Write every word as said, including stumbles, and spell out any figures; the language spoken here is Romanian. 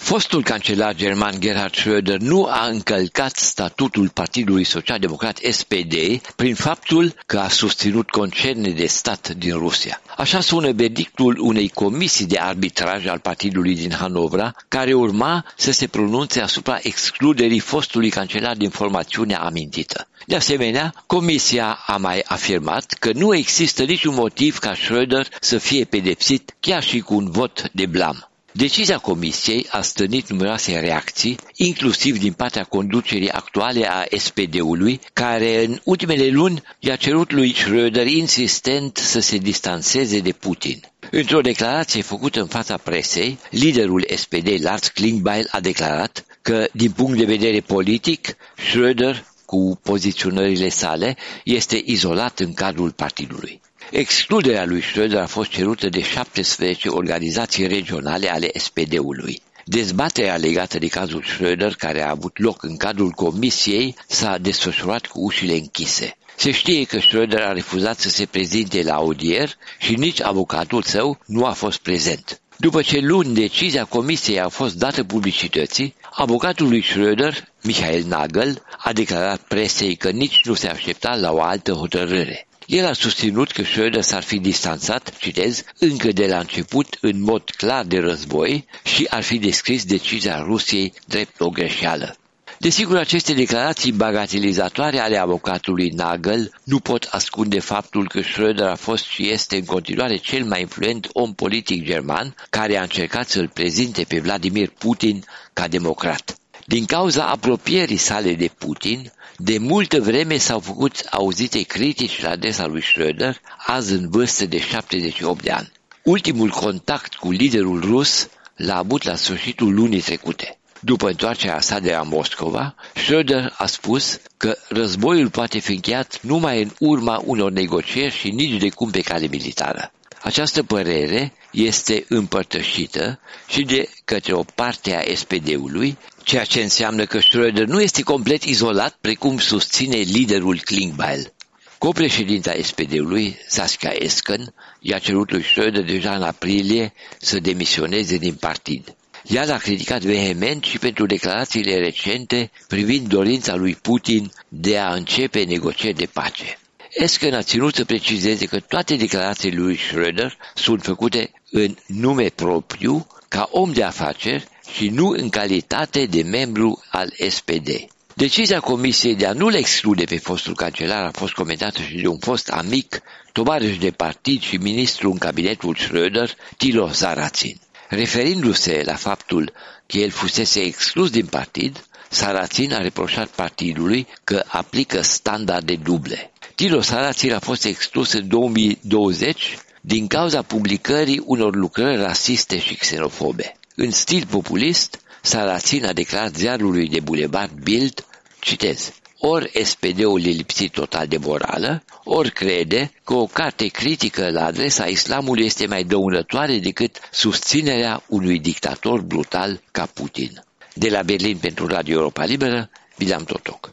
Fostul cancelar german Gerhard Schröder nu a încălcat statutul Partidului Social-Democrat S P D prin faptul că a susținut concerne de stat din Rusia. Așa sună verdictul unei comisii de arbitraj al partidului din Hanovra, care urma să se pronunțe asupra excluderii fostului cancelar din formațiunea amintită. De asemenea, comisia a mai afirmat că nu există niciun motiv ca Schröder să fie pedepsit chiar și cu un vot de blam. Decizia comisiei a stârnit numeroase reacții, inclusiv din partea conducerii actuale a S P D-ului, care în ultimele luni i-a cerut lui Schröder insistent să se distanțeze de Putin. Într-o declarație făcută în fața presei, liderul S P D, Lars Klingbeil, a declarat că, din punct de vedere politic, Schröder, cu poziționările sale, este izolat în cadrul partidului. Excluderea lui Schröder a fost cerută de șaptesprezece organizații regionale ale S P D-ului. Dezbaterea legată de cazul Schröder, care a avut loc în cadrul comisiei, s-a desfășurat cu ușile închise. Se știe că Schröder a refuzat să se prezinte la audier și nici avocatul său nu a fost prezent. După ce luni decizia comisiei a fost dată publicității, avocatul lui Schröder, Michael Nagel, a declarat presei că nici nu se aștepta la o altă hotărâre. El a susținut că Schröder s-ar fi distanțat, citez, încă de la început în mod clar de război și ar fi descris decizia Rusiei drept o greșeală. Desigur, aceste declarații bagatelizatoare ale avocatului Nagel nu pot ascunde faptul că Schröder a fost și este în continuare cel mai influent om politic german care a încercat să-l prezinte pe Vladimir Putin ca democrat. Din cauza apropierii sale de Putin, de multă vreme s-au făcut auzite critici la adresa lui Schröder, azi în vârstă de șaptezeci și opt de ani. Ultimul contact cu liderul rus l-a avut la sfârșitul lunii trecute. După întoarcerea sa de la Moscova, Schröder a spus că războiul poate fi încheiat numai în urma unor negocieri și nici de cum pe cale militară. Această părere este împărtășită și de către o parte a S P D-ului, ceea ce înseamnă că Schröder nu este complet izolat, precum susține liderul Klingbeil. Copreședinta S P D-ului, Saskia Esken, i-a cerut lui Schröder deja în aprilie să demisioneze din partid. Ea l-a criticat vehement și pentru declarațiile recente privind dorința lui Putin de a începe negocieri de pace. Esken a ținut să precizeze că toate declarațiile lui Schröder sunt făcute în nume propriu, ca om de afaceri și nu în calitate de membru al S P D. Decizia comisiei de a nu-l exclude pe fostul cancelar a fost comentată și de un fost amic, tovarăș de partid și ministru în cabinetul Schröder, Thilo Sarrazin. Referindu-se la faptul că el fusese exclus din partid, Sarrazin a reproșat partidului că aplică standarde duble. Thilo Sarrazin a fost exclus în două mii douăzeci din cauza publicării unor lucrări rasiste și xenofobe. În stil populist, Sarrazin a declarat ziarului de bulevard Bild, citez, ori S P D-ul e lipsit total de morală, ori crede că o carte critică la adresa islamului este mai dăunătoare decât susținerea unui dictator brutal ca Putin. De la Berlin pentru Radio Europa Liberă, Bileam Totoc.